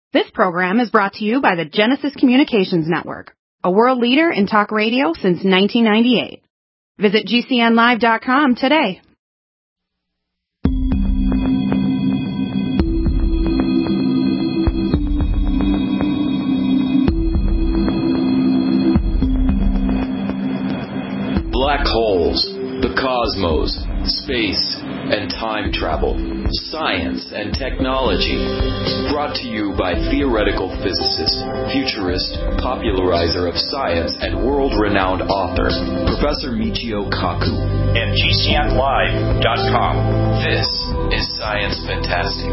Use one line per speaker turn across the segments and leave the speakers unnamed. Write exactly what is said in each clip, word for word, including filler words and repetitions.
This program is brought to you by the Genesis Communications Network, a world leader in talk radio since nineteen ninety-eight. Visit G C N live dot com today.
Black holes, the cosmos, space, and time travel, science and technology. Brought to you by theoretical physicist, futurist, popularizer of science, and world-renowned author, Professor Michio Kaku.
And G C N live dot com.
This is Science Fantastic.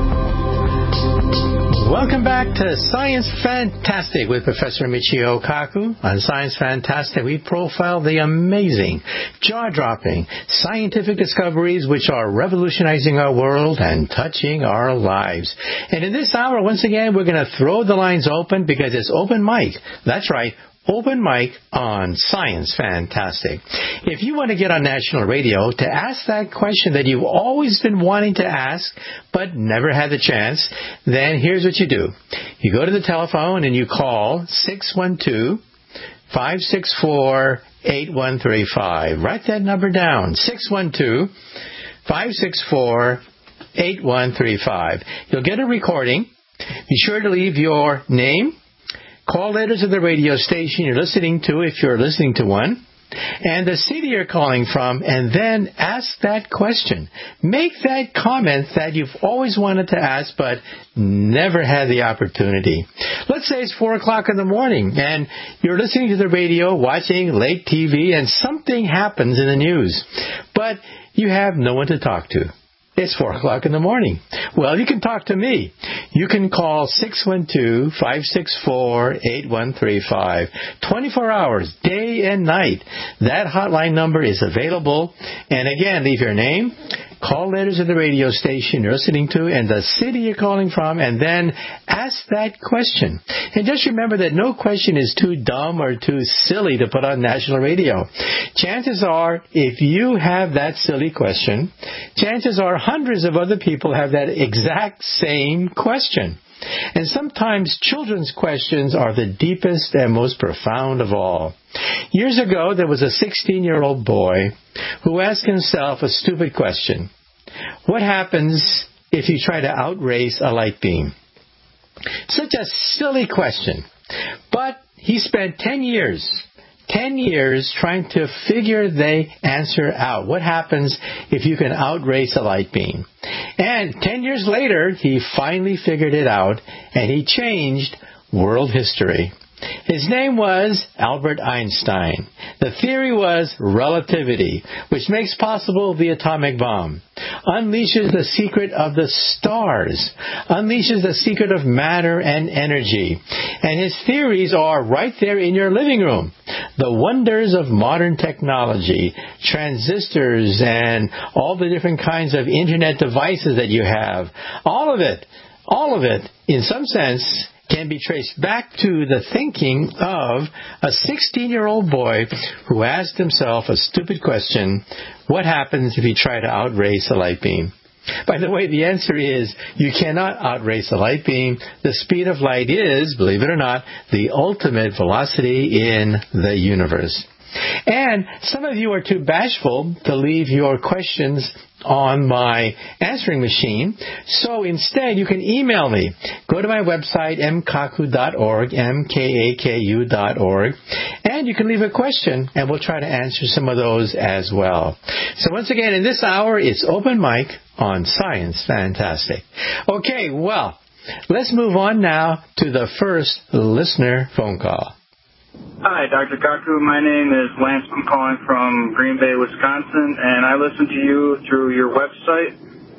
Welcome back to Science Fantastic with Professor Michio Kaku. On Science Fantastic, we profile the amazing, jaw-dropping scientific discoveries which are revolutionizing our world and touching our lives. And in this hour, once again, we're going to throw the lines open because it's open mic. That's right. Open mic on Science Fantastic. If you want to get on national radio to ask that question that you've always been wanting to ask but never had the chance, then here's what you do. You go to the telephone and you call six one two, five six four, eight one three five. Write that number down, six one two, five six four, eight one three five. You'll get a recording. Be sure to leave your name, call letters of the radio station you're listening to, if you're listening to one, and the city you're calling from, and then ask that question. Make that comment that you've always wanted to ask but never had the opportunity. Let's say it's four o'clock in the morning, and you're listening to the radio, watching late T V, and something happens in the news, but you have no one to talk to. It's four o'clock in the morning. Well, you can talk to me. You can call six one two, five six four, eight one three five. twenty-four hours, day and night. That hotline number is available. And again, leave your name, call letters of the radio station you're listening to, and the city you're calling from, and then ask that question. And just remember that no question is too dumb or too silly to put on national radio. Chances are, if you have that silly question, chances are hundreds of other people have that exact same question. And sometimes children's questions are the deepest and most profound of all. Years ago, there was a sixteen-year-old boy who asked himself a stupid question. What happens if you try to outrace a light beam? Such a silly question. But he spent ten years, ten years trying to figure the answer out. What happens if you can outrace a light beam? And ten years later, he finally figured it out, and he changed world history. His name was Albert Einstein. The theory was relativity, which makes possible the atomic bomb, unleashes the secret of the stars, unleashes the secret of matter and energy. And his theories are right there in your living room. The wonders of modern technology, transistors, and all the different kinds of internet devices that you have, all of it, all of it, in some sense, can be traced back to the thinking of a sixteen-year-old boy who asked himself a stupid question, what happens if you try to outrace a light beam? By the way, the answer is you cannot outrace a light beam. The speed of light is, believe it or not, the ultimate velocity in the universe. And some of you are too bashful to leave your questions on my answering machine. So instead, you can email me. Go to my website, m kaku dot org, M K A K U dot org, and you can leave a question, and we'll try to answer some of those as well. So once again, in this hour, it's open mic on Science Fantastic. Okay, well, let's move on now to the first listener phone call.
Hi, Doctor Kaku. My name is Lance. I'm calling from Green Bay, Wisconsin, and I listen to you through your website.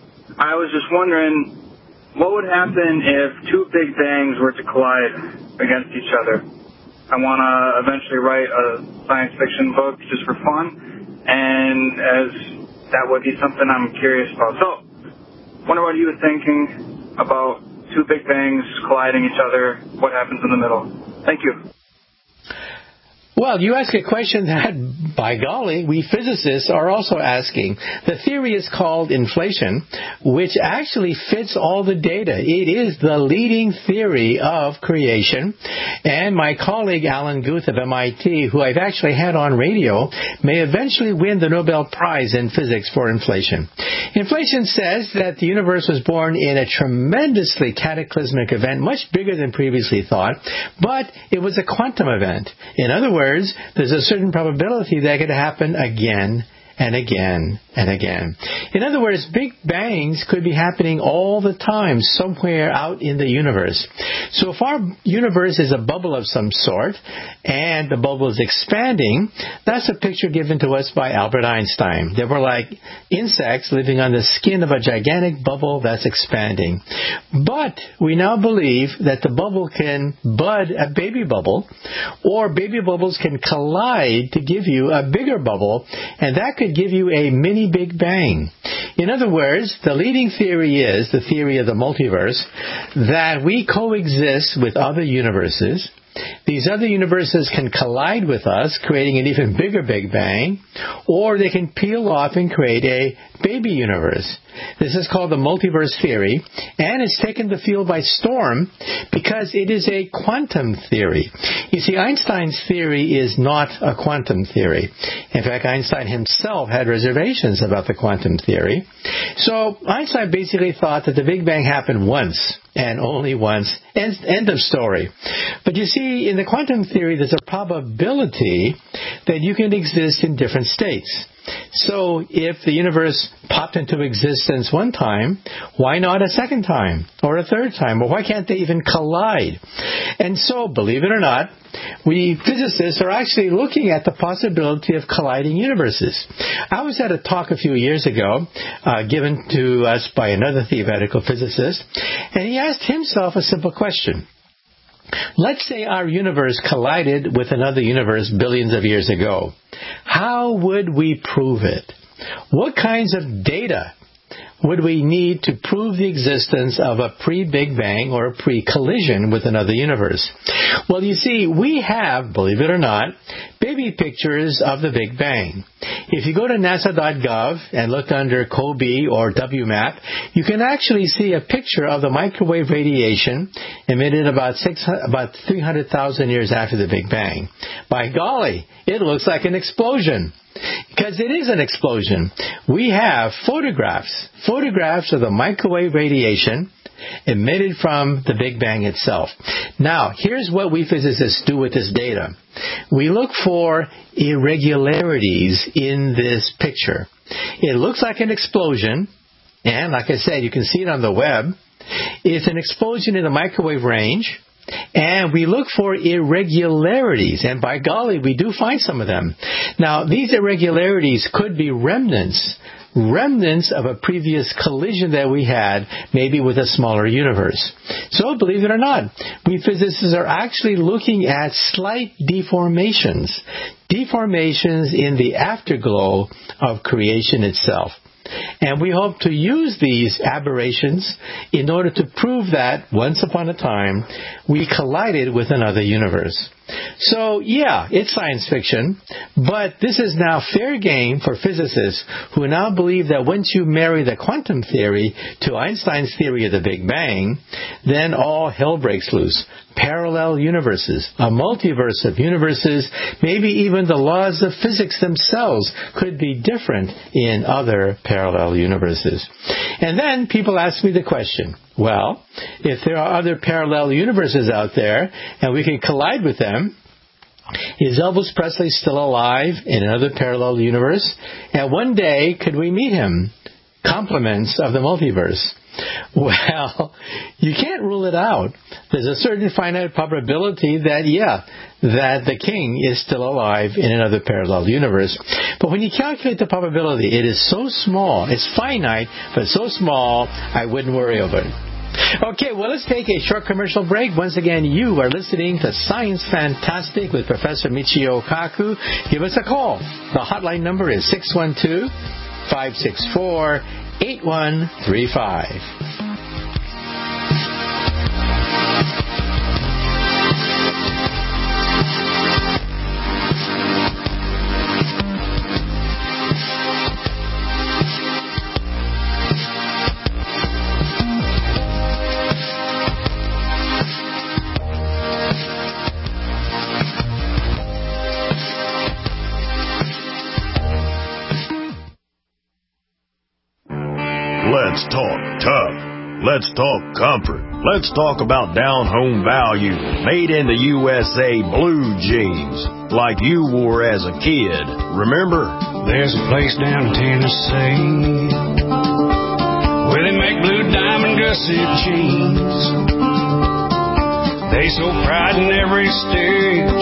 I was just wondering, what would happen if two big bangs were to collide against each other? I want to eventually write a science fiction book just for fun, and as that would be something I'm curious about. So, wonder what you were thinking about two big bangs colliding each other, what happens in the middle. Thank you.
Well, you ask a question that, by golly, we physicists are also asking. The theory is called inflation, which actually fits all the data. It is the leading theory of creation. And my colleague Alan Guth of M I T, who I've actually had on radio, may eventually win the Nobel Prize in Physics for inflation. Inflation says that the universe was born in a tremendously cataclysmic event, much bigger than previously thought, but it was a quantum event. In other words, there's a certain probability that could happen again and again and again. In other words, big bangs could be happening all the time somewhere out in the universe. So if our universe is a bubble of some sort and the bubble is expanding, that's a picture given to us by Albert Einstein. They were like insects living on the skin of a gigantic bubble that's expanding. But we now believe that the bubble can bud a baby bubble, or baby bubbles can collide to give you a bigger bubble, and that could give you a mini Big Bang. In other words, the leading theory is, the theory of the multiverse, that we coexist with other universes. These other universes can collide with us, creating an even bigger Big Bang, or they can peel off and create a baby universe. This is called the multiverse theory, and it's taken the field by storm because it is a quantum theory. You see, Einstein's theory is not a quantum theory. In fact, Einstein himself had reservations about the quantum theory. So Einstein basically thought that the Big Bang happened once, and only once. End, end of story. But you see, in the quantum theory, there's a probability that you can exist in different states. So if the universe popped into existence one time, why not a second time or a third time? Or why can't they even collide? And so, believe it or not, we physicists are actually looking at the possibility of colliding universes. I was at a talk a few years ago uh, given to us by another theoretical physicist, and he asked himself a simple question. Let's say our universe collided with another universe billions of years ago. How would we prove it? What kinds of data would we need to prove the existence of a pre-Big Bang or a pre-collision with another universe? Well, you see, we have, believe it or not, baby pictures of the Big Bang. If you go to NASA dot gov and look under COBE or W MAP, you can actually see a picture of the microwave radiation emitted about six, about three hundred thousand years after the Big Bang. By golly, it looks like an explosion. Because it is an explosion. We have photographs, photographs of the microwave radiation emitted from the Big Bang itself. Now, here's what we physicists do with this data. We look for irregularities in this picture. It looks like an explosion, and like I said, you can see it on the web. It's an explosion in the microwave range. And we look for irregularities, and by golly, we do find some of them. Now, these irregularities could be remnants, remnants of a previous collision that we had, maybe with a smaller universe. So, believe it or not, we physicists are actually looking at slight deformations, deformations in the afterglow of creation itself. And we hope to use these aberrations in order to prove that, once upon a time, we collided with another universe. So, yeah, it's science fiction, but this is now fair game for physicists who now believe that once you marry the quantum theory to Einstein's theory of the Big Bang, then all hell breaks loose. Parallel universes, a multiverse of universes, maybe even the laws of physics themselves could be different in other parallel universes. And then people ask me the question, well, if there are other parallel universes out there and we can collide with them, is Elvis Presley still alive in another parallel universe? And one day, could we meet him? Compliments of the multiverse. Well, you can't rule it out. There's a certain finite probability that, yeah, that the king is still alive in another parallel universe. But when you calculate the probability, it is so small. It's finite, but so small, I wouldn't worry over it. Okay, well, let's take a short commercial break. Once again, you are listening to Science Fantastic with Professor Michio Kaku. Give us a call. The hotline number is six one two, five six four, eight one three five.
let's talk comfort. Let's talk about down-home value, made in the U S A blue jeans, like you wore as a kid. Remember?
There's a place down in Tennessee where they make blue diamond gusset jeans. They so pride in every stitch,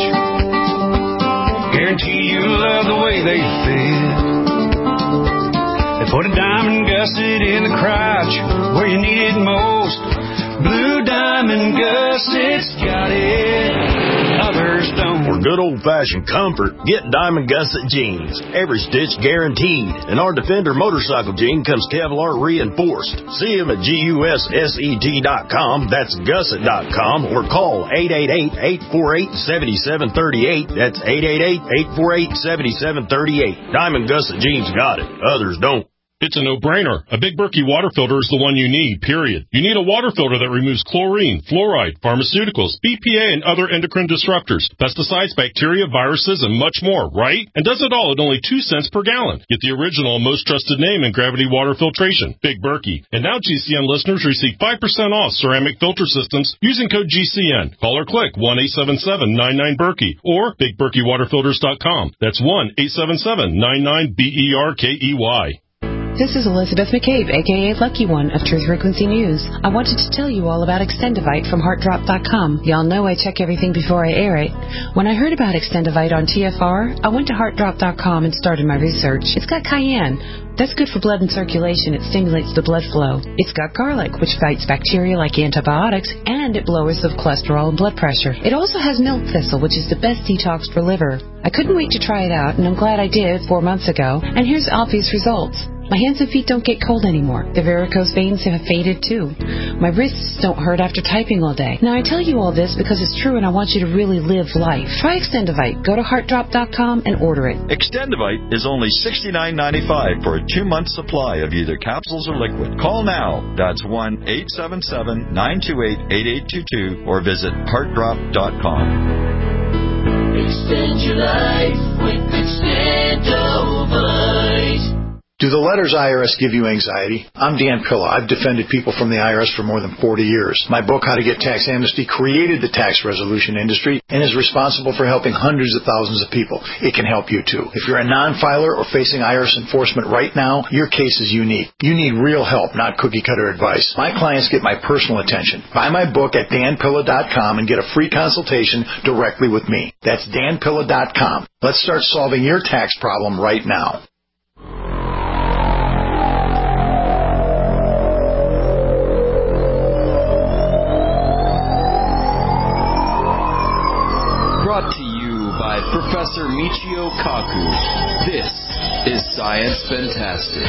guarantee you love the way they fit. They put a diamond gusset in the crotch where you need it most. Blue diamond gussets got it, others don't.
For good old-fashioned comfort, get Diamond Gusset jeans. Every stitch guaranteed. And our Defender motorcycle jean comes Kevlar reinforced. See them at gusset dot com, that's gusset dot com, or call eight eight eight, eight four eight, seven seven three eight. That's eight eight eight, eight four eight, seven seven three eight. Diamond Gusset jeans got it, others don't.
It's a no-brainer. A Big Berkey water filter is the one you need, period. You need a water filter that removes chlorine, fluoride, pharmaceuticals, B P A, and other endocrine disruptors, pesticides, bacteria, viruses, and much more, right? And does it all at only two cents per gallon. Get the original and most trusted name in gravity water filtration, Big Berkey. And now G C N listeners receive five percent off ceramic filter systems using code G C N. Call or click one eight seven seven, nine nine, Berkey or big berkey water filters dot com. That's one eight seven seven, nine nine, B E R K E Y.
This is Elizabeth McCabe, a k a. Lucky One of Truth Frequency News. I wanted to tell you all about Extendivite from heart drop dot com. Y'all know I check everything before I air it. When I heard about Extendivite on T F R, I went to heart drop dot com and started my research. It's got cayenne. That's good for blood and circulation. It stimulates the blood flow. It's got garlic, which fights bacteria like antibiotics, and it lowers the cholesterol and blood pressure. It also has milk thistle, which is the best detox for liver. I couldn't wait to try it out, and I'm glad I did four months ago. And here's obvious results. My hands and feet don't get cold anymore. The varicose veins have faded too. My wrists don't hurt after typing all day. Now I tell you all this because it's true and I want you to really live life. Try Extendivite. Go to heart drop dot com and order it.
Extendivite is only sixty-nine ninety-five for a two-month supply of either capsules or liquid. Call now. That's one eight seven seven, nine two eight, eight eight two two or visit heart drop dot com.
Extend your life with Extendivite.
Do the letters I R S give you anxiety? I'm Dan Pilla. I've defended people from the I R S for more than forty years. My book, How to Get Tax Amnesty, created the tax resolution industry and is responsible for helping hundreds of thousands of people. It can help you too. If you're a non-filer or facing I R S enforcement right now, your case is unique. You need real help, not cookie-cutter advice. My clients get my personal attention. Buy my book at dan pilla dot com and get a free consultation directly with me. That's dan pilla dot com. Let's start solving your tax problem right now.
Brought to you by Professor Michio Kaku. This is Science Fantastic.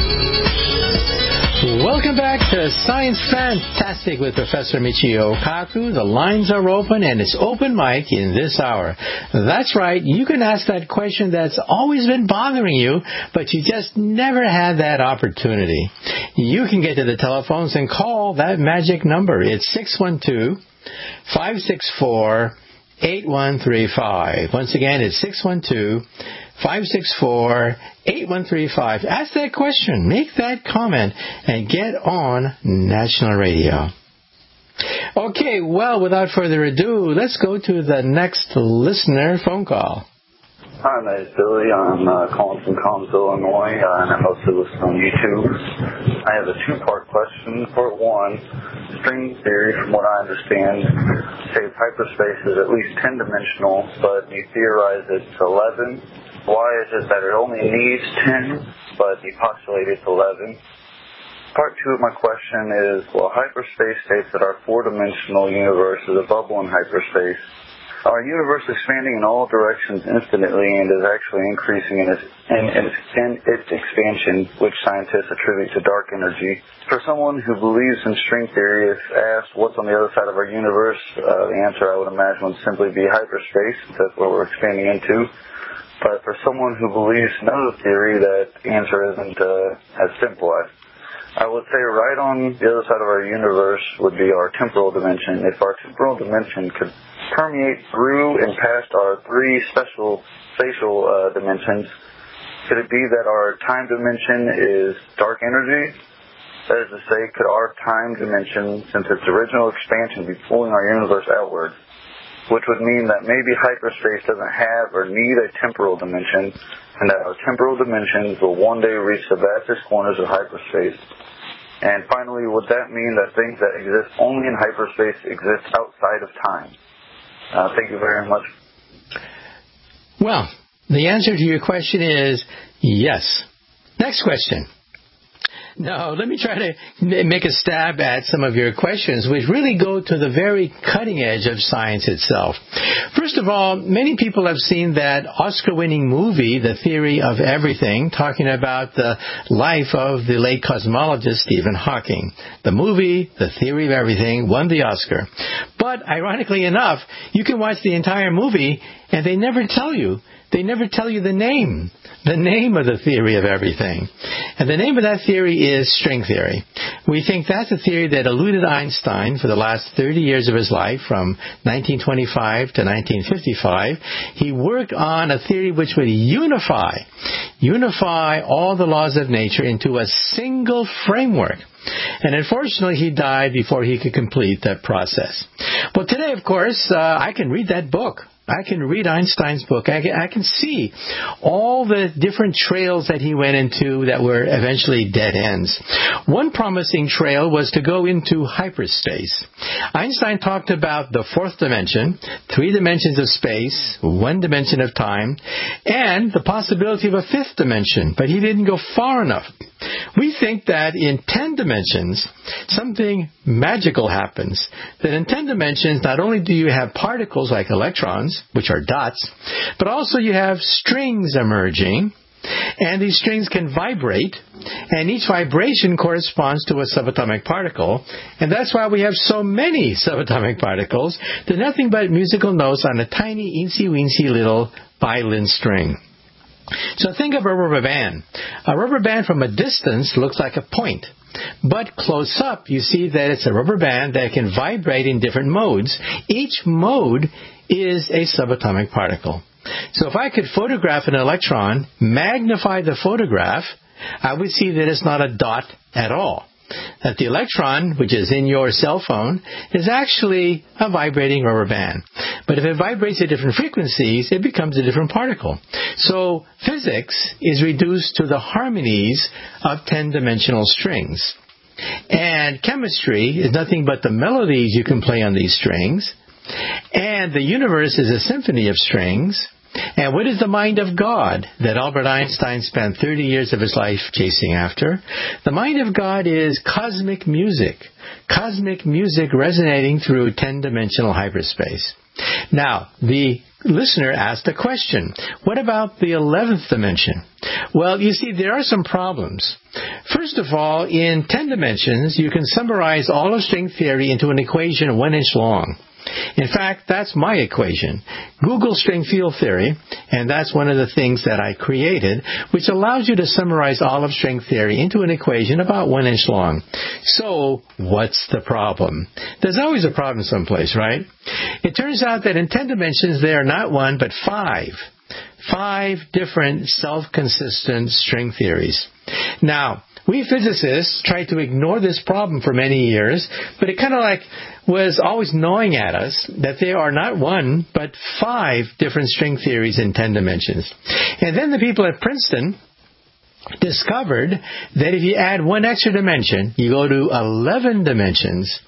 Welcome back to Science Fantastic with Professor Michio Kaku. The lines are open and it's open mic in this hour. That's right. You can ask that question that's always been bothering you, but you just never had that opportunity. You can get to the telephones and call that magic number. It's six one two, five six four, eight one three five. Once again, it's six one two, five six four, eight one three five. Ask that question, make that comment, and get on National Radio. Okay, well, without further ado, let's go to the next listener phone call.
Hi, my name is Billy. I'm uh, calling from Collinsville, Illinois, uh, and I mostly listen on YouTube. I have a two-part question. Part one, string theory, from what I understand, says hyperspace is at least ten-dimensional, but you theorize it's eleven. Why is it that it only needs ten, but you postulate it's eleven? Part two of my question is, well, hyperspace states that our four-dimensional universe is a bubble in hyperspace. Our universe is expanding in all directions infinitely and is actually increasing in its, in, in, its, in its expansion, which scientists attribute to dark energy. For someone who believes in string theory, if asked what's on the other side of our universe, uh, the answer I would imagine would simply be hyperspace. That's what we're expanding into. But for someone who believes in another theory, that answer isn't uh, as simple. I, I would say right on the other side of our universe would be our temporal dimension. If our temporal dimension could permeate through and past our three special spatial uh, dimensions, could it be that our time dimension is dark energy? That is to say, could our time dimension, since its original expansion, be pulling our universe outward, which would mean that maybe hyperspace doesn't have or need a temporal dimension, and that our temporal dimensions will one day reach the vastest corners of hyperspace. And finally, would that mean that things that exist only in hyperspace exist outside of time? Uh, thank you very much.
Well, the answer to your question is yes. Next question. No, let me try to make a stab at some of your questions, which really go to the very cutting edge of science itself. First of all, many people have seen that Oscar-winning movie, The Theory of Everything, talking about the life of the late cosmologist Stephen Hawking. The movie, The Theory of Everything, won the Oscar. But, ironically enough, you can watch the entire movie and they never tell you. They never tell you the name, the name of the theory of everything. And the name of that theory is string theory. We think that's a theory that eluded Einstein for the last thirty years of his life, from nineteen twenty-five to nineteen fifty-five. He worked on a theory which would unify, unify all the laws of nature into a single framework. And unfortunately, he died before he could complete that process. Well, today, of course, uh, I can read that book. I can read Einstein's book. I can, I can see all the different trails that he went into that were eventually dead ends. One promising trail was to go into hyperspace. Einstein talked about the fourth dimension, three dimensions of space, one dimension of time, and the possibility of a fifth dimension, but he didn't go far enough. We think that in ten dimensions, something magical happens. That in ten dimensions, not only do you have particles like electrons, which are dots, but also you have strings emerging, and these strings can vibrate, and each vibration corresponds to a subatomic particle, and that's why we have so many subatomic particles. They're nothing but musical notes on a tiny, eensy-weensy little violin string. So think of a rubber band. A rubber band from a distance looks like a point. But close up, you see that it's a rubber band that can vibrate in different modes. Each mode is a subatomic particle. So if I could photograph an electron, magnify the photograph, I would see that it's not a dot at all. That the electron, which is in your cell phone, is actually a vibrating rubber band. But if it vibrates at different frequencies, it becomes a different particle. So physics is reduced to the harmonies of ten-dimensional strings. And chemistry is nothing but the melodies you can play on these strings. And the universe is a symphony of strings. And what is the mind of God that Albert Einstein spent thirty years of his life chasing after? The mind of God is cosmic music. Cosmic music resonating through ten-dimensional hyperspace. Now, the listener asked a question. What about the eleventh dimension? Well, you see, there are some problems. First of all, in ten dimensions, you can summarize all of string theory into an equation one inch long. In fact, that's my equation. Google string field theory, and that's one of the things that I created, which allows you to summarize all of string theory into an equation about one inch long. So, what's the problem? There's always a problem someplace, right? It turns out that in ten dimensions, there are not one, but five. Five different self-consistent string theories. Now, we physicists tried to ignore this problem for many years, but it kind of like was always gnawing at us that there are not one, but five different string theories in ten dimensions. And then the people at Princeton discovered that if you add one extra dimension, you go to eleven dimensions,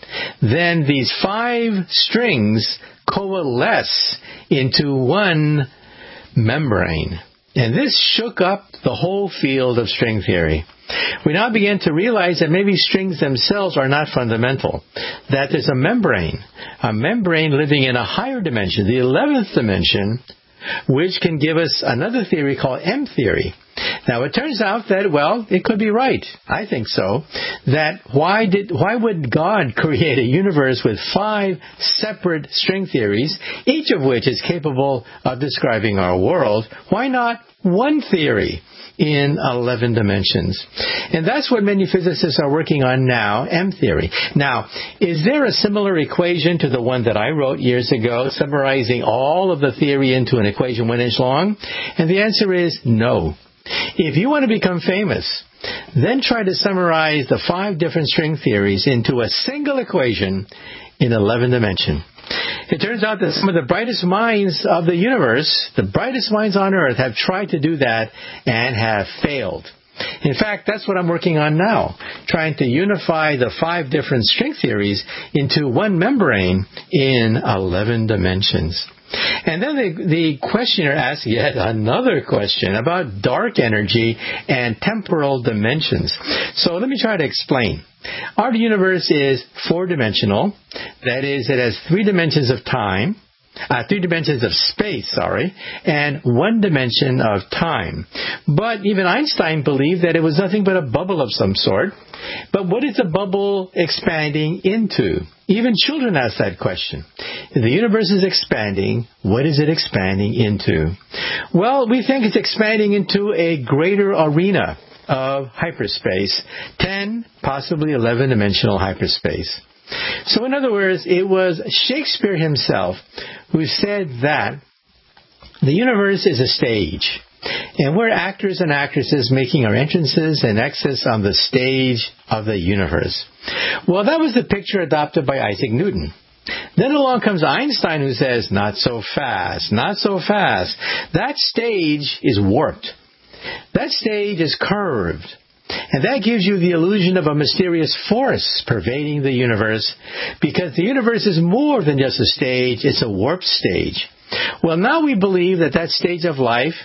then these five strings coalesce into one membrane. And this shook up the whole field of string theory. We now begin to realize that maybe strings themselves are not fundamental, that there's a membrane, a membrane living in a higher dimension, the eleventh dimension, which can give us another theory called M theory. Now, it turns out that, well, it could be right. I think so. That why did why would God create a universe with five separate string theories, each of which is capable of describing our world? Why not one theory in eleven dimensions? And that's what many physicists are working on now, M theory. Now, is there a similar equation to the one that I wrote years ago, summarizing all of the theory into an equation one inch long? And the answer is no. If you want to become famous, then try to summarize the five different string theories into a single equation in eleven dimensions. It turns out that some of the brightest minds of the universe, the brightest minds on Earth, have tried to do that and have failed. In fact, that's what I'm working on now, trying to unify the five different string theories into one membrane in eleven dimensions. And then the, the questioner asks yet another question about dark energy and temporal dimensions. So let me try to explain. Our universe is four-dimensional. That is, it has three dimensions of time. Uh, three dimensions of space, sorry, and one dimension of time. But even Einstein believed that it was nothing but a bubble of some sort. But what is a bubble expanding into? Even children ask that question. If the universe is expanding, what is it expanding into? Well, we think it's expanding into a greater arena of hyperspace, ten, possibly eleven-dimensional hyperspace. So in other words, it was Shakespeare himself who said that the universe is a stage, and we're actors and actresses making our entrances and exits on the stage of the universe. Well, that was the picture adopted by Isaac Newton. Then along comes Einstein, who says, not so fast, not so fast. That stage is warped. That stage is curved. And that gives you the illusion of a mysterious force pervading the universe, because the universe is more than just a stage, it's a warped stage. Well, now we believe that that stage of life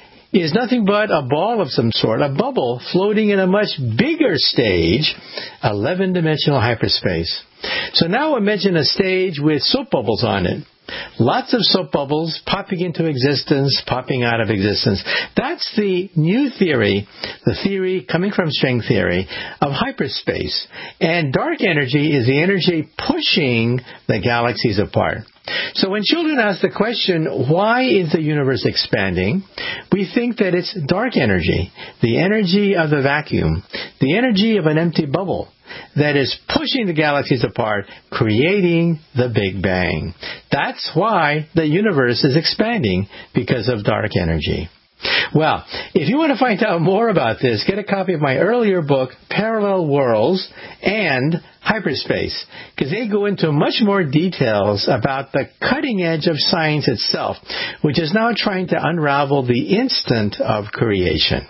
is nothing but a ball of some sort, a bubble floating in a much bigger stage, eleven-dimensional hyperspace. So now imagine a stage with soap bubbles on it. Lots of soap bubbles popping into existence, popping out of existence. That's the new theory, the theory coming from string theory of hyperspace. And dark energy is the energy pushing the galaxies apart. So when children ask the question, why is the universe expanding? We think that it's dark energy, the energy of the vacuum, the energy of an empty bubble that is pushing the galaxies apart, creating the Big Bang. That's why the universe is expanding, because of dark energy. Well, if you want to find out more about this, get a copy of my earlier book, Parallel Worlds and Hyperspace, because they go into much more details about the cutting edge of science itself, which is now trying to unravel the instant of creation.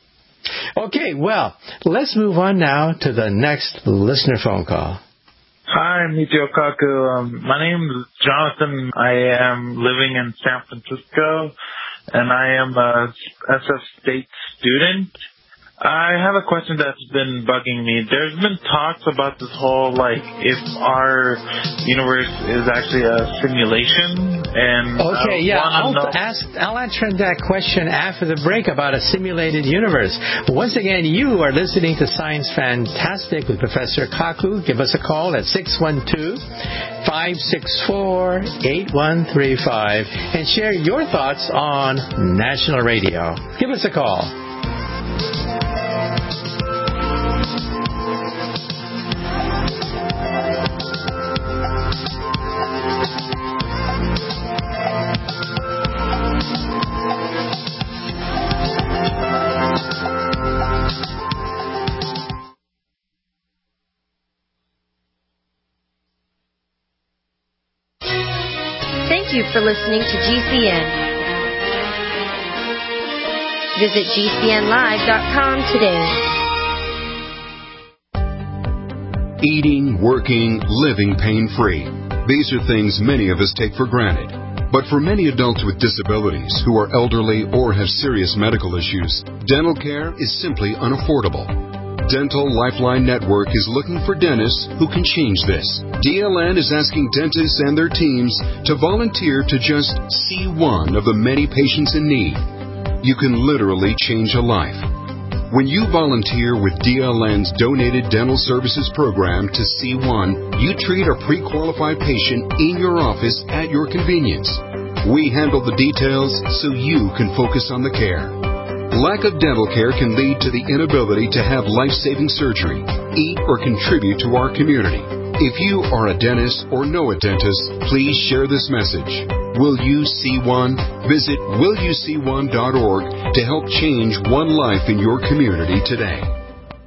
Okay, well, let's move on now to the next listener phone call.
Hi, Michio Kaku. Um, my name is Jonathan. I am living in San Francisco, and I am a S F State student. I have a question that's been bugging me. There's been talks about this whole, like, if our universe is actually a simulation, and
okay, yeah, I'll
know...
ask, I'll answer that question after the break about a simulated universe. Once again, you are listening to Science Fantastic with Professor Kaku. Give us a call at six one two, five six four, eight one three five and share your thoughts on National Radio. Give us a call.
Thank you for listening to G C N. Visit G C N live dot com today.
Eating, working, living pain-free. These are things many of us take for granted. But for many adults with disabilities who are elderly or have serious medical issues, dental care is simply unaffordable. Dental Lifeline Network is looking for dentists who can change this. D L N is asking dentists and their teams to volunteer to just see one of the many patients in need. You can literally change a life. When you volunteer with D L N's Donated Dental Services Program to C one, you treat a pre-qualified patient in your office at your convenience. We handle the details so you can focus on the care. Lack of dental care can lead to the inability to have life-saving surgery, eat, or contribute to our community. If you are a dentist or know a dentist, please share this message. Will you see one? Visit will you see one dot org to help change one life in your community today.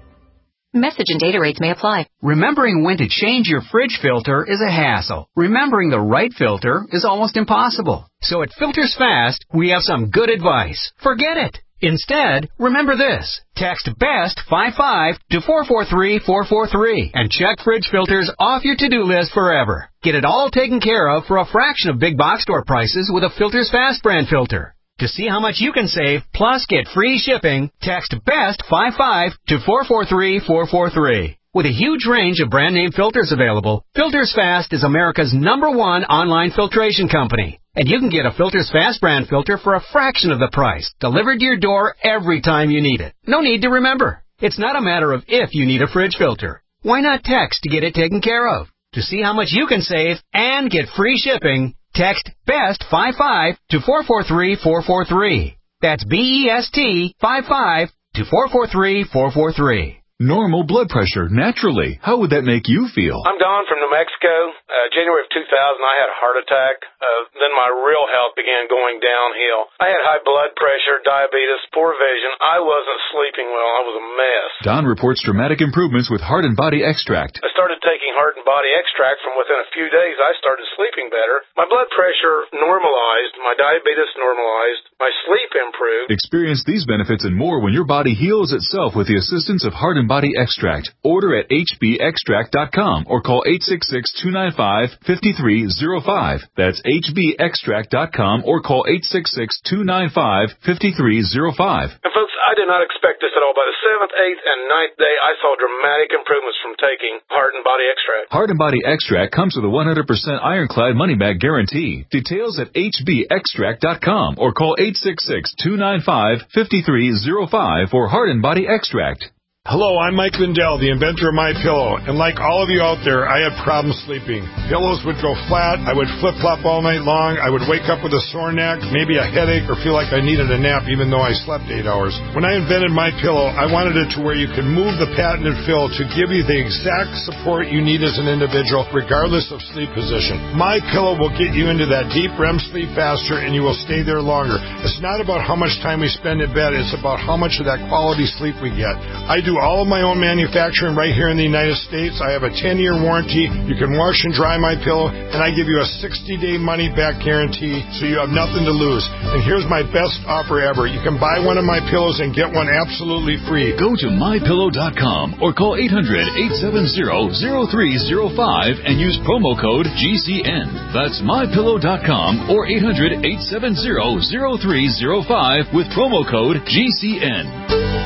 Message and data rates may apply.
Remembering when to change your fridge filter is a hassle. Remembering the right filter is almost impossible. So at Filters Fast, we have some good advice. Forget it. Instead, remember this. Text BEST five five to four four three four four three and check fridge filters off your to-do list forever. Get it all taken care of for a fraction of big box store prices with a Filters Fast brand filter. To see how much you can save, plus get free shipping, text BEST five five to four four three four four three. With a huge range of brand name filters available, Filters Fast is America's number one online filtration company. And you can get a Filters Fast brand filter for a fraction of the price, delivered to your door every time you need it. No need to remember. It's not a matter of if you need a fridge filter. Why not text to get it taken care of? To see how much you can save and get free shipping, text BEST five five to four four three four four three. That's B E S T five five to four four three four four three.
Normal blood pressure, naturally. How would that make you feel?
I'm Don from New Mexico. Uh, January of two thousand, I had a heart attack. Uh, then my real health began going downhill. I had high blood pressure, diabetes, poor vision. I wasn't sleeping well. I was a mess.
Don reports dramatic improvements with Heart and Body Extract.
I started taking Heart and Body Extract. From within a few days, I started sleeping better. My blood pressure normalized. My diabetes normalized. My sleep improved.
Experience these benefits and more when your body heals itself with the assistance of Heart and Body Extract. Order at H B extract dot com or call eight six six, two nine five, five three zero five. That's H B extract dot com or call eight six six, two nine five, five three zero five.
And folks, I did not expect this at all. By the seventh, eighth, and ninth day, I saw dramatic improvements from taking Heart and Body Extract.
Heart and Body Extract comes with a one hundred percent ironclad money-back guarantee. Details at H B extract dot com or call eight six six, two nine five, five three zero five for Heart and Body Extract.
Hello, I'm Mike Lindell, the inventor of MyPillow, and like all of you out there, I had problems sleeping. Pillows would go flat, I would flip-flop all night long, I would wake up with a sore neck, maybe a headache, or feel like I needed a nap even though I slept eight hours. When I invented MyPillow, I wanted it to where you could move the patented fill to give you the exact support you need as an individual, regardless of sleep position. MyPillow will get you into that deep R E M sleep faster, and you will stay there longer. It's not about how much time we spend in bed, it's about how much of that quality sleep we get. I do all of my own manufacturing right here in the United States. I have a ten-year warranty. You can wash and dry my pillow, and I give you a sixty-day money-back guarantee, so you have nothing to lose. And here's my best offer ever. You can buy one of my pillows and get one absolutely free.
Go to my pillow dot com or call eight hundred, eight seven zero, zero three zero five and use promo code G C N. That's my pillow dot com or eight hundred, eight seven zero, zero three zero five with promo code G C N.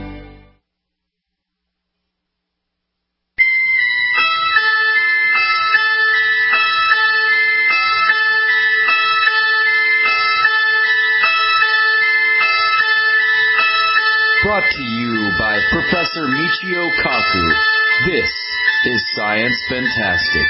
Brought to you by Professor Michio Kaku. This is Science Fantastic.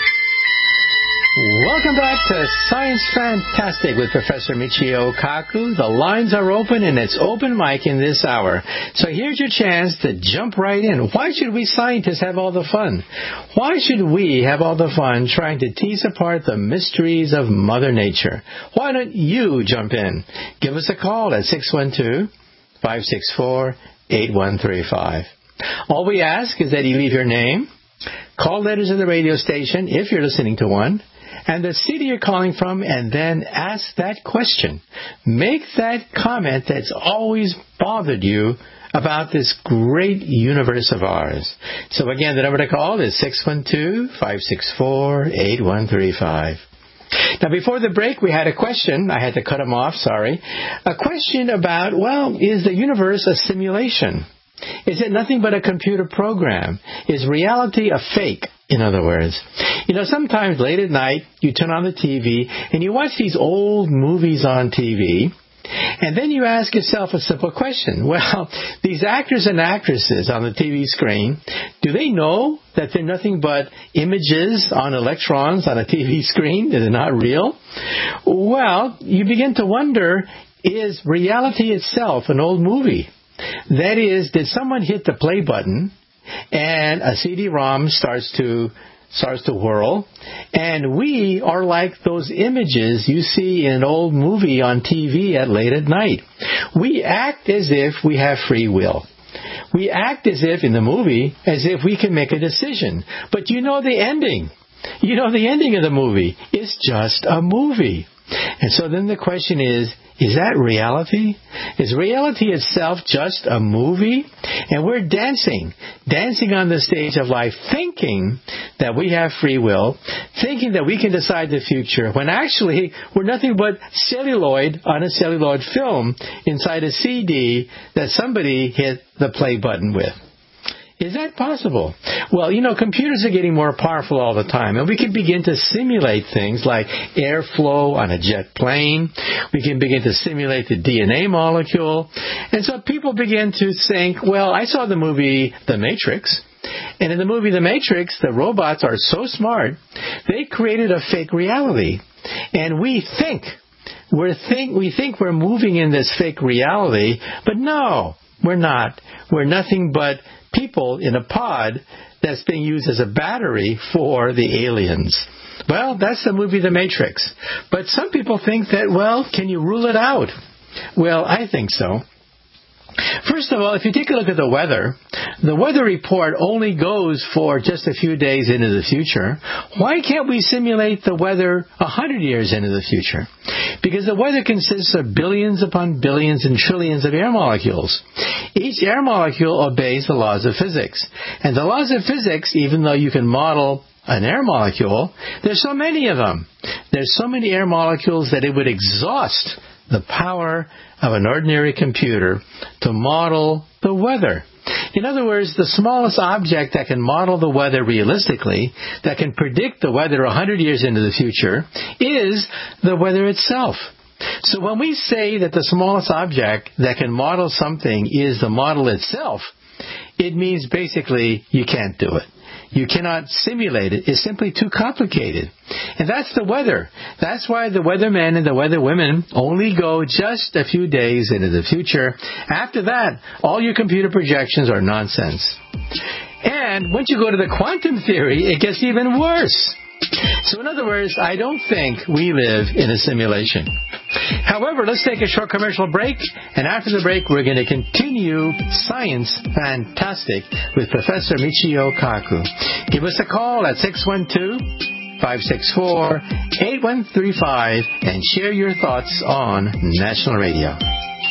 Welcome back to Science Fantastic with Professor Michio Kaku. The lines are open and it's open mic in this hour. So here's your chance to jump right in. Why should we scientists have all the fun? Why should we have all the fun trying to tease apart the mysteries of Mother Nature? Why don't you jump in? Give us a call at six one two, five six four, eight one three five. All we ask is that you leave your name, call letters of the radio station if you're listening to one, and the city you're calling from, and then ask that question. Make that comment that's always bothered you about this great universe of ours. So again, the number to call is six one two, five six four, eight one three five. Now, before the break, we had a question. I had to cut him off, sorry. A question about, well, is the universe a simulation? Is it nothing but a computer program? Is reality a fake, in other words? You know, sometimes late at night, you turn on the T V and you watch these old movies on T V, and then you ask yourself a simple question. Well, these actors and actresses on the T V screen, do they know that they're nothing but images on electrons on a T V screen? That they're not real? Well, you begin to wonder, is reality itself an old movie? That is, did someone hit the play button and a C D ROM starts to starts to whirl, and we are like those images you see in an old movie on T V at late at night. We act as if we have free will. We act as if, in the movie, as if we can make a decision. But you know the ending. You know the ending of the movie. It's just a movie. And so then the question is, is that reality? Is reality itself just a movie? And we're dancing, dancing on the stage of life, thinking that we have free will, thinking that we can decide the future, when actually we're nothing but celluloid on a celluloid film inside a C D that somebody hit the play button with. Is that possible? Well, you know, computers are getting more powerful all the time, and we can begin to simulate things like airflow on a jet plane. We can begin to simulate the D N A molecule. And so people begin to think, well, I saw the movie The Matrix, and in the movie The Matrix, the robots are so smart, they created a fake reality. And we think, we're think, we think we're moving in this fake reality, but no, we're not. We're nothing but people in a pod that's being used as a battery for the aliens. Well, that's the movie The Matrix. But some people think that, well, can you rule it out? Well, I think so. First of all, if you take a look at the weather, the weather report only goes for just a few days into the future. Why can't we simulate the weather a hundred years into the future? Because the weather consists of billions upon billions and trillions of air molecules. Each air molecule obeys the laws of physics. And the laws of physics, even though you can model an air molecule, there's so many of them. There's so many air molecules that it would exhaust the power of an ordinary computer to model the weather. In other words, the smallest object that can model the weather realistically, that can predict the weather a hundred years into the future, is the weather itself. So when we say that the smallest object that can model something is the model itself, it means basically you can't do it. You cannot simulate it. It's simply too complicated. And that's the weather. That's why the weathermen and the weatherwomen only go just a few days into the future. After that, all your computer projections are nonsense. And once you go to the quantum theory, it gets even worse. So in other words, I don't think we live in a simulation. However, let's take a short commercial break, and after the break, we're going to continue Science Fantastic with Professor Michio Kaku. Give us a call at six one two, five six four, eight one three five and share your thoughts on National Radio.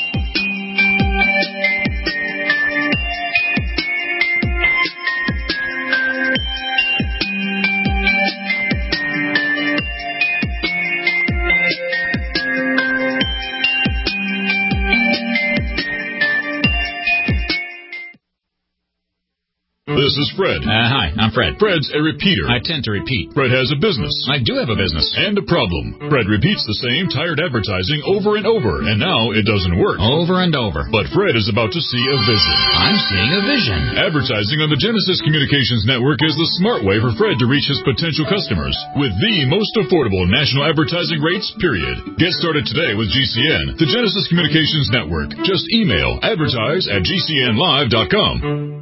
This is Fred.
Uh, hi, I'm Fred.
Fred's a repeater.
I tend to repeat.
Fred has a business.
I do have a business.
And a problem. Fred repeats the same tired advertising over and over, and now it doesn't work.
Over and over.
But Fred is about to see a vision.
I'm seeing a vision.
Advertising on the Genesis Communications Network is the smart way for Fred to reach his potential customers with the most affordable national advertising rates, period. Get started today with G C N, the Genesis Communications Network. Just email advertise at G C N live dot com.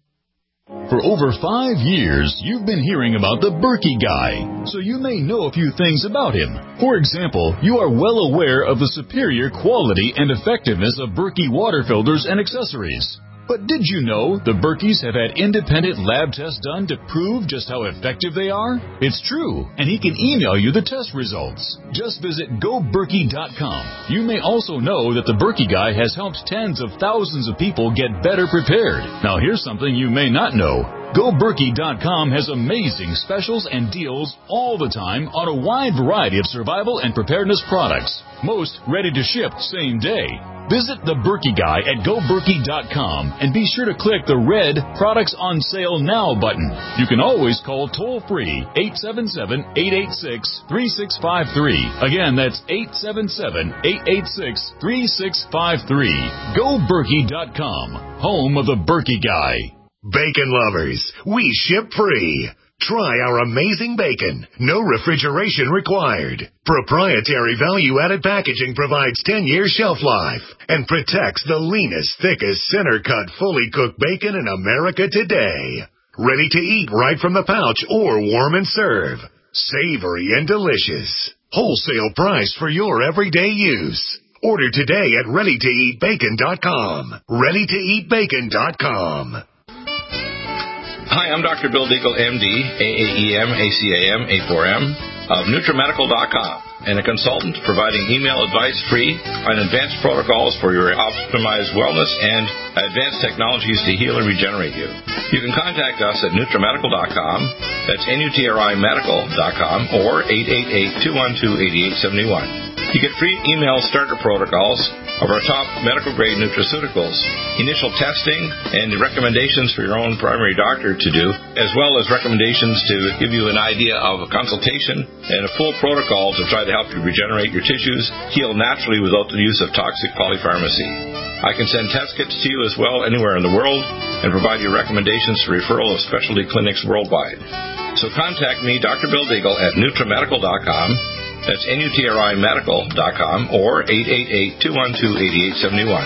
For over five years, you've been hearing about the Berkey Guy, so you may know a few things about him. For example, you are well aware of the superior quality and effectiveness of Berkey water filters and accessories. But did you know the Berkeys have had independent lab tests done to prove just how effective they are? It's true, and he can email you the test results. Just visit go berkey dot com. You may also know that the Berkey Guy has helped tens of thousands of people get better prepared. Now here's something you may not know. go berkey dot com has amazing specials and deals all the time on a wide variety of survival and preparedness products. Most ready to ship same day. Visit the Berkey Guy at go berkey dot com and be sure to click the red Products on Sale Now button. You can always call toll-free eight seven seven, eight eight six, three six five three. Again, that's eight seven seven, eight eight six, three six five three. go berkey dot com, home of the Berkey Guy.
Bacon lovers, we ship free. Try our amazing bacon. No refrigeration required. Proprietary value-added packaging provides ten years shelf life and protects the leanest, thickest, center-cut, fully cooked bacon in America today. Ready to eat right from the pouch or warm and serve. Savory and delicious. Wholesale price for your everyday use. Order today at ready to eat bacon dot com. ready to eat bacon dot com.
Hi, I'm Doctor Bill Deagle, M D, A A E M, A C A M, A four M, of Nutramedical dot com, and a consultant providing email advice free on advanced protocols for your optimized wellness and advanced technologies to heal and regenerate you. You can contact us at Nutramedical dot com, that's N U T R I Medical dot com, or eight eight eight, two one two, eight eight seven one. You get free email starter protocols of our top medical-grade nutraceuticals, initial testing, and recommendations for your own primary doctor to do, as well as recommendations to give you an idea of a consultation and a full protocol to try to help you regenerate your tissues, heal naturally without the use of toxic polypharmacy. I can send test kits to you as well anywhere in the world and provide you recommendations for referral of specialty clinics worldwide. So contact me, Doctor Bill Deagle, at Nutramedical dot com. That's N U T R I Medical dot com or eight eight eight, two one two, eight eight seven one.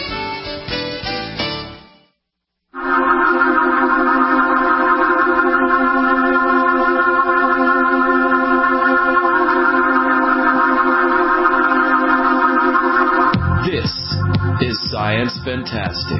This is Science Fantastic.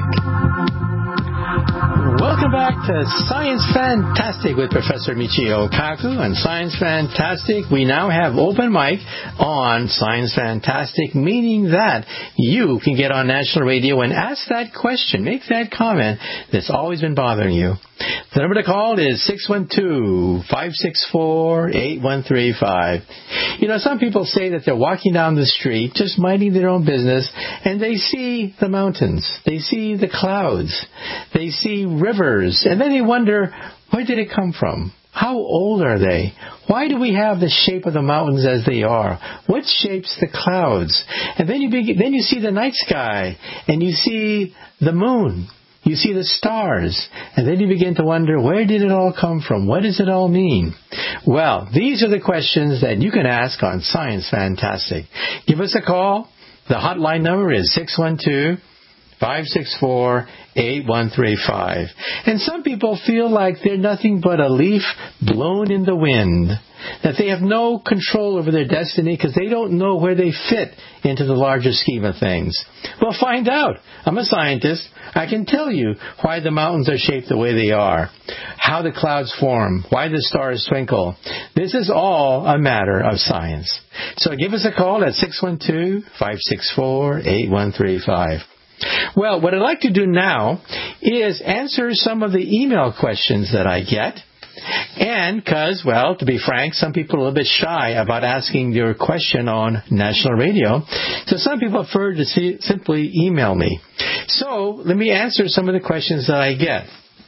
Welcome back to Science Fantastic with Professor Michio Kaku. On Science Fantastic, we now have open mic on Science Fantastic, meaning that you can get on national radio and ask that question, make that comment that's always been bothering you. The number to call is six one two, five six four, eight one three five. You know, some people say that they're walking down the street, just minding their own business, and they see the mountains, they see the clouds, they see rivers, and then they wonder, where did it come from? How old are they? Why do we have the shape of the mountains as they are? What shapes the clouds? And then you begin, then you see the night sky, and you see the moon. You see the stars, and then you begin to wonder, where did it all come from? What does it all mean? Well, these are the questions that you can ask on Science Fantastic. Give us a call. The hotline number is six one two, five six four, eight one three five. And some people feel like they're nothing but a leaf blown in the wind, that they have no control over their destiny because they don't know where they fit into the larger scheme of things. Well, find out. I'm a scientist. I can tell you why the mountains are shaped the way they are, how the clouds form, why the stars twinkle. This is all a matter of science. So give us a call at six one two, five six four, eight one three five. Well, what I'd like to do now is answer some of the email questions that I get. And because, well, to be frank, some people are a little bit shy about asking your question on national radio. So some people prefer to see, simply email me. So let me answer some of the questions that I get.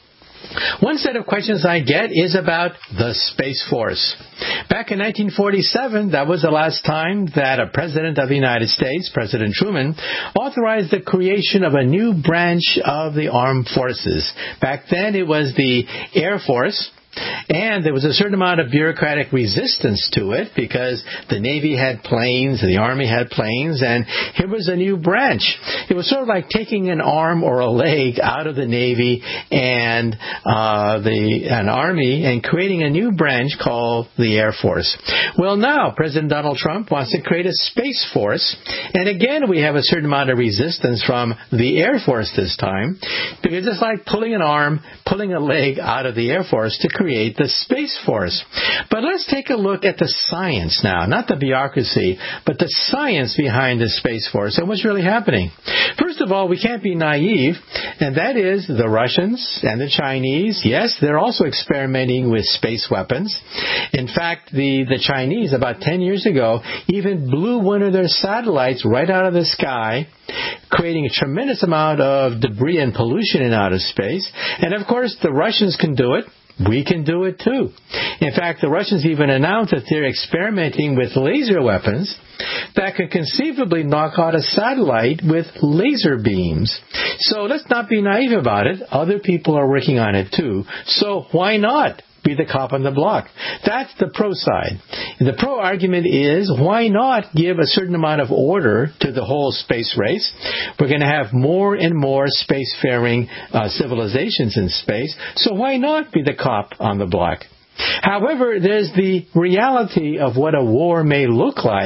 One set of questions I get is about the Space Force. Back in nineteen forty-seven, that was the last time that a president of the United States, President Truman, authorized the creation of a new branch of the armed forces. Back then, it was the Air Force. And there was a certain amount of bureaucratic resistance to it because the Navy had planes, the Army had planes, and here was a new branch. It was sort of like taking an arm or a leg out of the Navy and uh, the an Army and creating a new branch called the Air Force. Well, now President Donald Trump wants to create a Space Force, and again we have a certain amount of resistance from the Air Force this time because it's like pulling an arm, pulling a leg out of the Air Force to create create the Space Force. But let's take a look at the science now, not the bureaucracy, but the science behind the Space Force and what's really happening. First of all, we can't be naive, and that is the Russians and the Chinese. Yes, they're also experimenting with space weapons. In fact, the, the Chinese, about ten years ago, even blew one of their satellites right out of the sky, creating a tremendous amount of debris and pollution in outer space. And of course, the Russians can do it. We can do it too. In fact, the Russians even announced that they're experimenting with laser weapons that could conceivably knock out a satellite with laser beams. So let's not be naive about it. Other people are working on it too. So why not be the cop on the block? That's the pro side. The pro argument is, why not give a certain amount of order to the whole space race? We're going to have more and more spacefaring uh, civilizations in space, so why not be the cop on the block? However, there's the reality of what a war may look like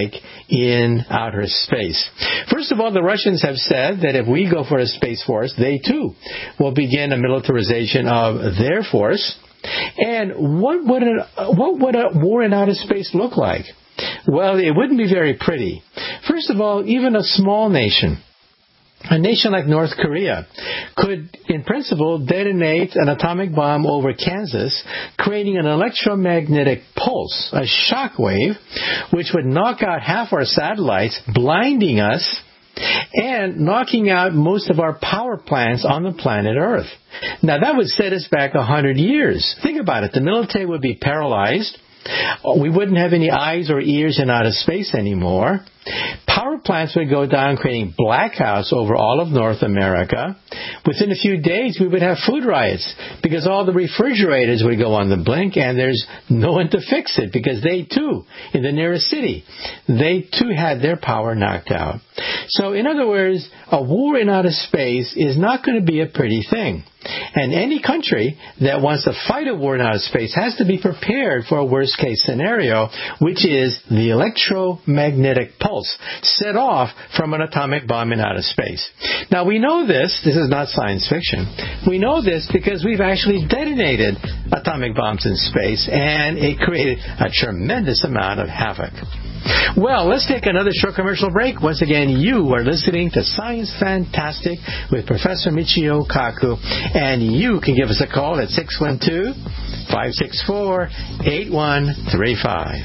in outer space. First of all, the Russians have said that if we go for a space force, they too will begin a militarization of their force. And what would a, what would a war in outer space look like? Well, it wouldn't be very pretty. First of all, even a small nation, a nation like North Korea, could, in principle, detonate an atomic bomb over Kansas, creating an electromagnetic pulse, a shock wave, which would knock out half our satellites, blinding us, and knocking out most of our power plants on the planet Earth. Now, that would set us back a hundred years. Think about it. The military would be paralyzed. We wouldn't have any eyes or ears in outer space anymore. Power plants would go down, creating blackouts over all of North America. Within a few days, we would have food riots because all the refrigerators would go on the blink, and there's no one to fix it because they, too, in the nearest city, they, too, had their power knocked out. So, in other words, a war in outer space is not going to be a pretty thing. And any country that wants to fight a war in outer space has to be prepared for a worst-case scenario, which is the electromagnetic pulse set off from an atomic bomb in outer space. Now, we know this. This is not science fiction. We know this because we've actually detonated atomic bombs in space, and it created a tremendous amount of havoc. Well, let's take another short commercial break. Once again, you are listening to Science Fantastic with Professor Michio Kaku, and you can give us a call at six one two, five six four, eight one three five.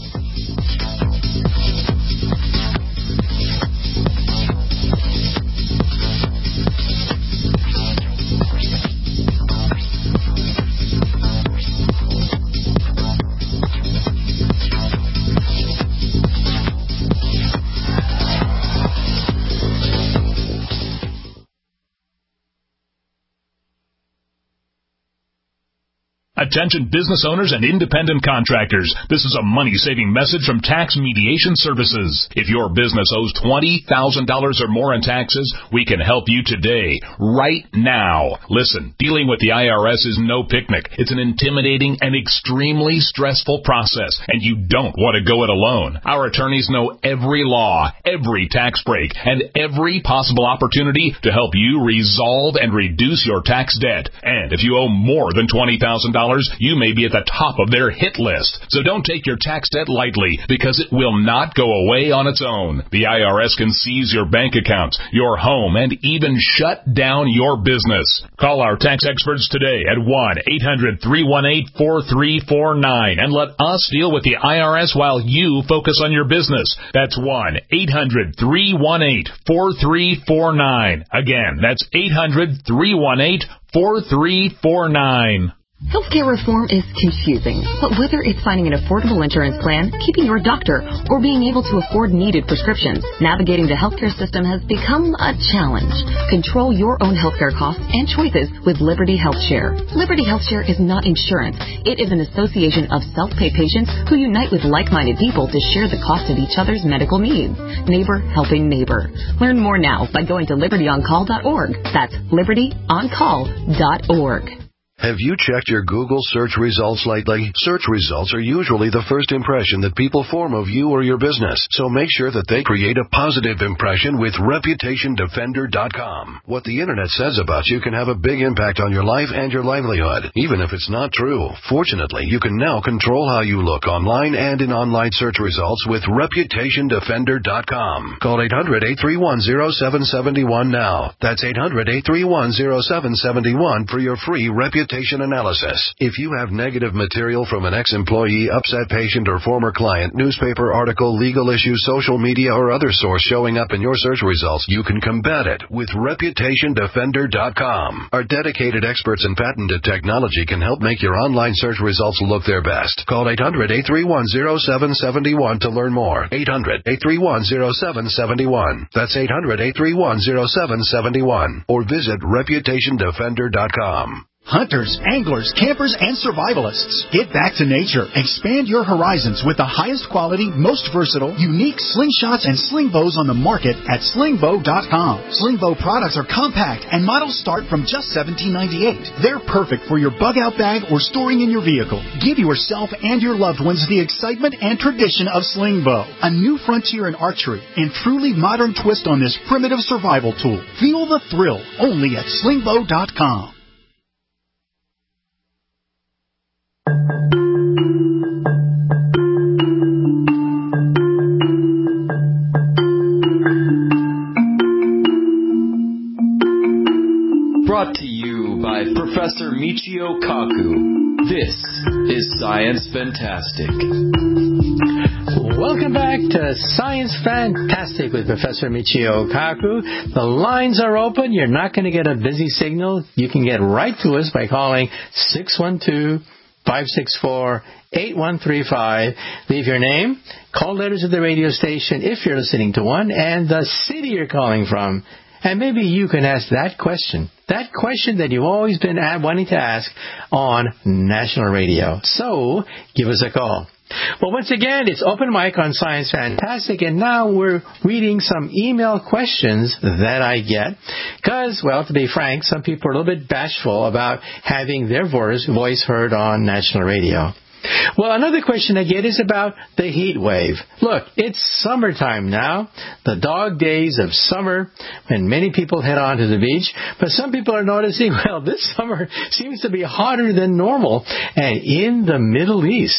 Attention business owners and independent contractors. This is a money-saving message from Tax Mediation Services. If your business owes twenty thousand dollars or more in taxes, we can help you today, right now. Listen, dealing with the I R S is no picnic. It's an intimidating and extremely stressful process, and you don't want to go it alone. Our attorneys know every law, every tax break, and every possible opportunity to help you resolve and reduce your tax debt. And if you owe more than twenty thousand dollars, you may be at the top of their hit list. So don't take your tax debt lightly, because it will not go away on its own. The I R S can seize your bank accounts, your home, and even shut down your business. Call our tax experts today at one eight hundred, three one eight, four three four nine and let us deal with the I R S while you focus on your business. That's one eight hundred, three one eight, four three four nine. Again, that's eight hundred, three one eight, four three four nine.
Healthcare reform is confusing, but whether it's finding an affordable insurance plan, keeping your doctor, or being able to afford needed prescriptions, navigating the healthcare system has become a challenge. Control your own healthcare costs and choices with Liberty HealthShare. Liberty HealthShare is not insurance. It is an association of self-pay patients who unite with like-minded people to share the cost of each other's medical needs. Neighbor helping neighbor. Learn more now by going to liberty on call dot org. That's liberty on call dot org.
Have you checked your Google search results lately? Search results are usually the first impression that people form of you or your business, so make sure that they create a positive impression with reputation defender dot com. What the internet says about you can have a big impact on your life and your livelihood, even if it's not true. Fortunately, you can now control how you look online and in online search results with reputation defender dot com. Call eight hundred, eight three one, zero seven seven one now. That's eight hundred, eight three one, zero seven seven one for your free reputation analysis. If you have negative material from an ex-employee, upset patient, or former client, newspaper article, legal issue, social media, or other source showing up in your search results, you can combat it with reputation defender dot com. Our dedicated experts in patented technology can help make your online search results look their best. Call eight hundred, eight three one, zero seven seven one to learn more. eight hundred, eight three one, zero seven seven one. That's eight hundred, eight three one, zero seven seven one. Or visit reputation defender dot com.
Hunters, anglers, campers, and survivalists. Get back to nature. Expand your horizons with the highest quality, most versatile, unique slingshots and sling bows on the market at sling bow dot com. Sling bow products are compact and models start from just seventeen ninety-eight. They're perfect for your bug out bag or storing in your vehicle. Give yourself and your loved ones the excitement and tradition of sling bow. A new frontier in archery and truly modern twist on this primitive survival tool. Feel the thrill only at sling bow dot com.
Brought to you by Professor Michio Kaku. This is Science Fantastic.
Welcome back to Science Fantastic with Professor Michio Kaku. The lines are open. You're not going to get a busy signal. You can get right to us by calling six one two, five six four, eight one three five. Leave your name, call letters of the radio station if you're listening to one, and the city you're calling from. And maybe you can ask that question, that question that you've always been wanting to ask on national radio. So give us a call. Well, once again, it's open mic on Science Fantastic, and now we're reading some email questions that I get. Because, well, to be frank, some people are a little bit bashful about having their voice, voice heard on national radio. Well, another question I get is about the heat wave. Look, it's summertime now, the dog days of summer, when many people head on to the beach. But some people are noticing, well, this summer seems to be hotter than normal. And in the Middle East,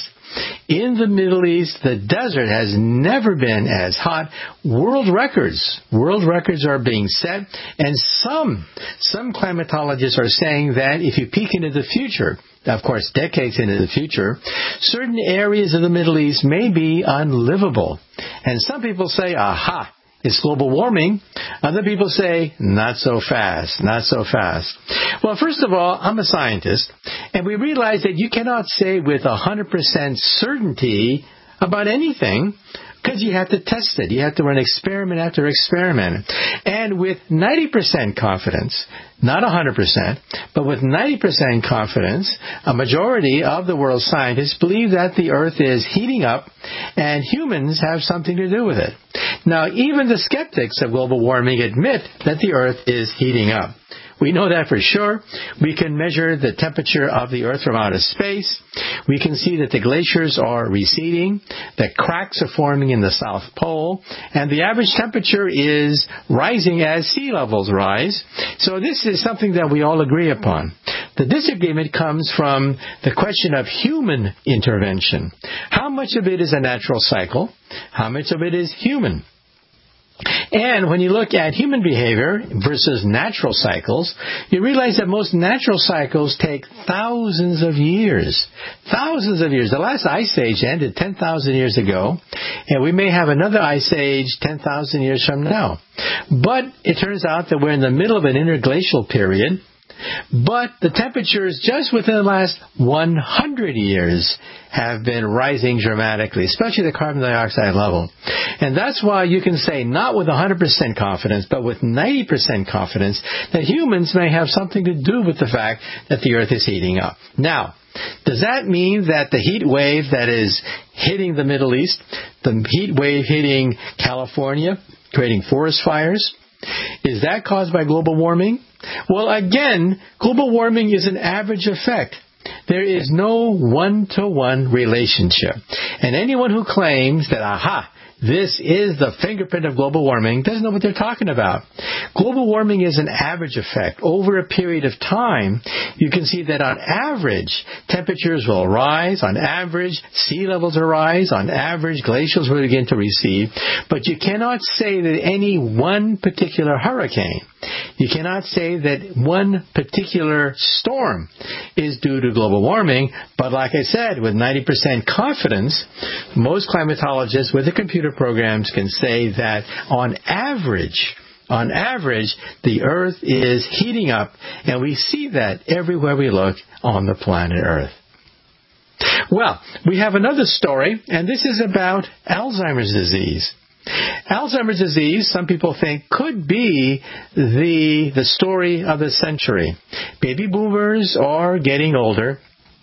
In the Middle East, the desert has never been as hot. World records, world records are being set, and some, some climatologists are saying that if you peek into the future, of course, decades into the future, certain areas of the Middle East may be unlivable. And some people say, aha, it's global warming. Other people say, not so fast, not so fast. Well, first of all, I'm a scientist, and we realize that you cannot say with one hundred percent certainty about anything, because you have to test it. You have to run experiment after experiment. And with ninety percent confidence, not one hundred percent, but with ninety percent confidence, a majority of the world's scientists believe that the Earth is heating up and humans have something to do with it. Now, even the skeptics of global warming admit that the Earth is heating up. We know that for sure. We can measure the temperature of the Earth from outer space. We can see that the glaciers are receding, that cracks are forming in the South Pole, and the average temperature is rising as sea levels rise. So this is something that we all agree upon. The disagreement comes from the question of human intervention. How much of it is a natural cycle? How much of it is human? And when you look at human behavior versus natural cycles, you realize that most natural cycles take thousands of years. Thousands of years. The last ice age ended ten thousand years ago, and we may have another ice age ten thousand years from now. But it turns out that we're in the middle of an interglacial period, but the temperatures just within the last one hundred years have been rising dramatically, especially the carbon dioxide level. And that's why you can say, not with one hundred percent confidence, but with ninety percent confidence, that humans may have something to do with the fact that the Earth is heating up. Now, does that mean that the heat wave that is hitting the Middle East, the heat wave hitting California, creating forest fires, is that caused by global warming? Well, again, global warming is an average effect. There is no one-to-one relationship. And anyone who claims that, aha, this is the fingerprint of global warming doesn't know what they're talking about. Global warming is an average effect. Over a period of time, you can see that on average, temperatures will rise. On average, sea levels will rise. On average, glaciers will begin to recede. But you cannot say that any one particular hurricane, you cannot say that one particular storm is due to global warming. But like I said, with ninety percent confidence, most climatologists with the computer programs can say that on average, on average, the Earth is heating up, and we see that everywhere we look on the planet Earth. Well, we have another story, and this is about Alzheimer's disease. Alzheimer's disease, some people think, could be the the story of the century. Baby boomers are getting older.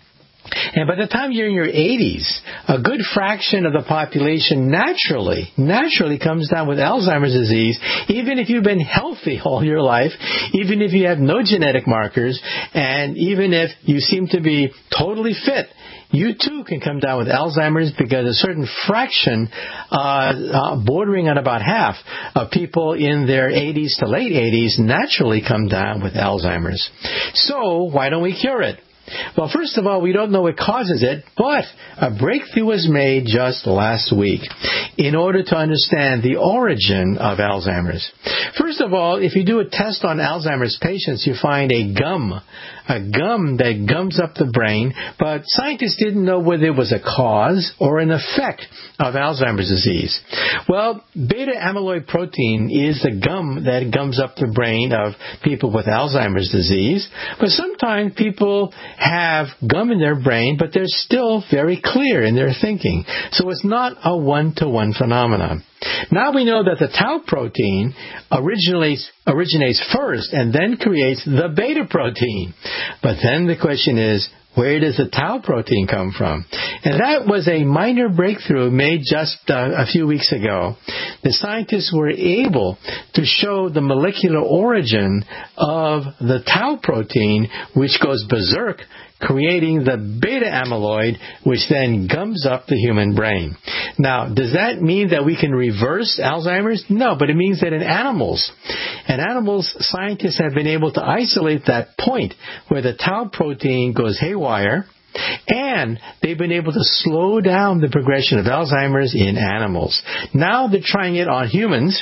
And by the time you're in your eighties, a good fraction of the population naturally, naturally comes down with Alzheimer's disease, even if you've been healthy all your life, even if you have no genetic markers, and even if you seem to be totally fit. You too can come down with Alzheimer's because a certain fraction, uh, uh, bordering on about half, of people in their eighties to late eighties naturally come down with Alzheimer's. So why don't we cure it? Well, first of all, we don't know what causes it, but a breakthrough was made just last week in order to understand the origin of Alzheimer's. First of all, if you do a test on Alzheimer's patients, you find a gum, a gum that gums up the brain, but scientists didn't know whether it was a cause or an effect of Alzheimer's disease. Well, beta amyloid protein is the gum that gums up the brain of people with Alzheimer's disease, but sometimes people have gum in their brain, but they're still very clear in their thinking. So it's not a one-to-one phenomenon. Now we know that the tau protein originates, originates first and then creates the beta protein. But then the question is, where does the tau protein come from? And that was a minor breakthrough made just uh, a few weeks ago. The scientists were able to show the molecular origin of the tau protein, which goes berserk, creating the beta amyloid, which then gums up the human brain. Now, does that mean that we can reverse Alzheimer's? No, but it means that in animals, in animals, scientists have been able to isolate that point where the tau protein goes haywire, and they've been able to slow down the progression of Alzheimer's in animals. Now they're trying it on humans.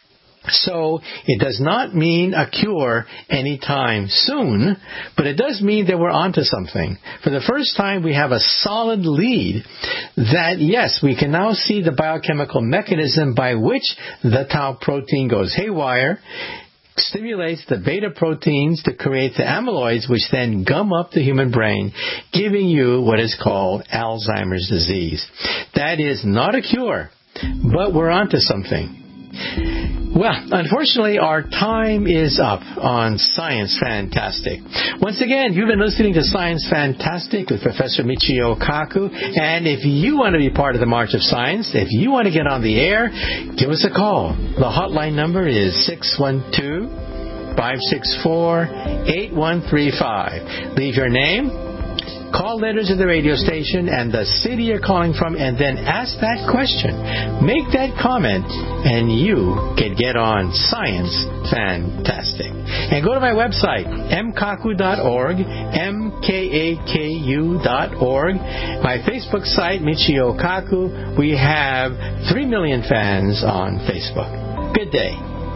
So it does not mean a cure anytime soon, but it does mean that we're onto something. For the first time, we have a solid lead that, yes, we can now see the biochemical mechanism by which the tau protein goes haywire, stimulates the beta proteins to create the amyloids, which then gum up the human brain, giving you what is called Alzheimer's disease. That is not a cure, but we're onto something. Well, unfortunately, our time is up on Science Fantastic. Once again, you've been listening to Science Fantastic with Professor Michio Kaku. And if you want to be part of the March of Science, if you want to get on the air, give us a call. The hotline number is six one two, five six four, eight one three five. Leave your name, call letters to the radio station and the city you're calling from, and then ask that question. Make that comment, and you can get on Science Fantastic. And go to my website, m kaku dot org, M K A K U dot org. My Facebook site, Michio Kaku. We have three million fans on Facebook. Good day.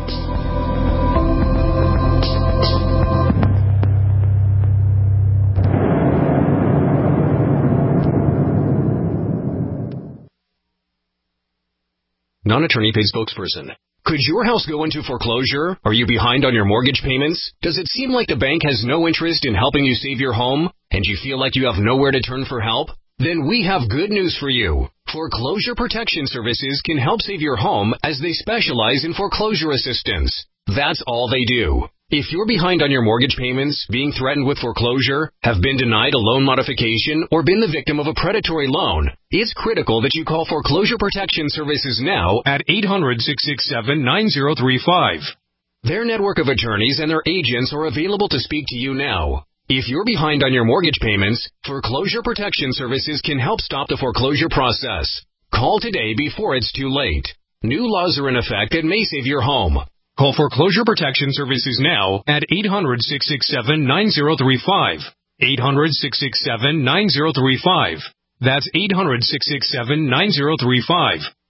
Non-attorney paid spokesperson. Could your house go into foreclosure? Are you behind on your mortgage payments? Does it seem like the bank has no interest in helping you save your home? And you feel like you have nowhere to turn for help? Then we have good news for you. Foreclosure Protection Services can help save your home as they specialize in foreclosure assistance. That's all they do. If you're behind on your mortgage payments, being threatened with foreclosure, have been denied a loan modification, or been the victim of a predatory loan, it's critical that you call Foreclosure Protection Services now at eight hundred, six six seven, nine zero three five. Their network of attorneys and their agents are available to speak to you now. If you're behind on your mortgage payments, Foreclosure Protection Services can help stop the foreclosure process. Call today before it's too late. New laws are in effect that may save your home. Call Foreclosure Protection Services now at eight hundred, six six seven, nine zero three five. eight hundred, six six seven, nine zero three five. That's eight hundred, six six seven, nine zero three five.